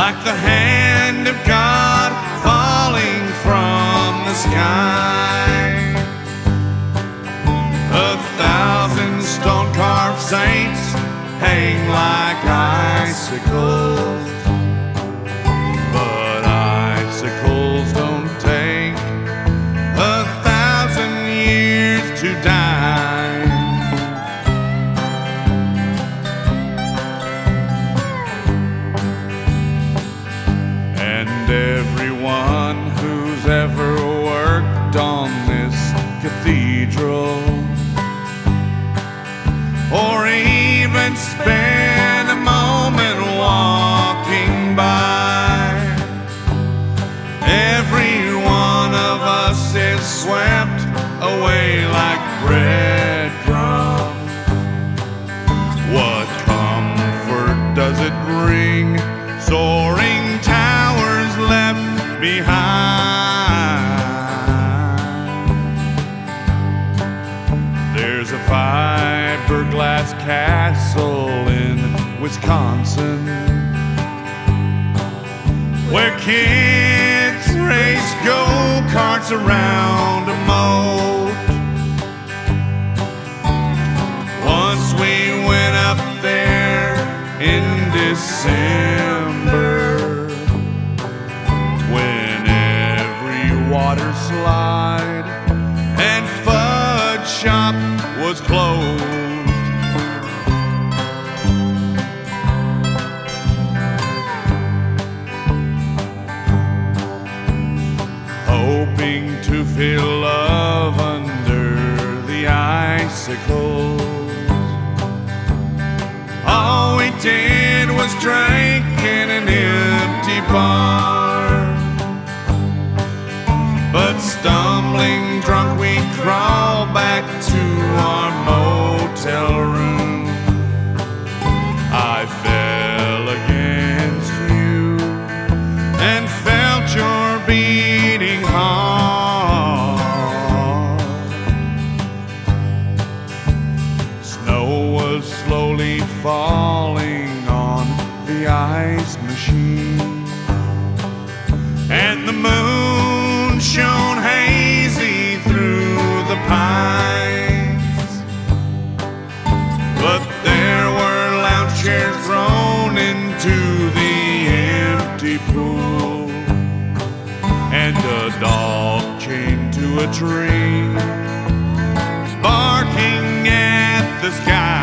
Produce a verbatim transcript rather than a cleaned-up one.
like the hand of God falling from the sky. A thousand stone-carved saints hang like icicles, but icicles don't take a thousand years to die. And everyone who's ever worked on this cathedral, or even spend a moment walking by, every one of us is swept away like breadcrumbs. What comfort does it bring, soaring towers left behind? There's a fiberglass castle in Wisconsin where kids race go-karts around a moat. Once we went up there in December, when every water slide and fudge shop was closed. Hoping to feel love under the icicles, all we did was drink in an empty bar. But stumbling drunk, we crawled back to our motel room. I fell against you and felt your beating heart. Snow was slowly falling on the ice machine, and the moon shone hazy through the pines. But there were lounge chairs thrown into the empty pool, and a dog chained to a tree, barking at the sky.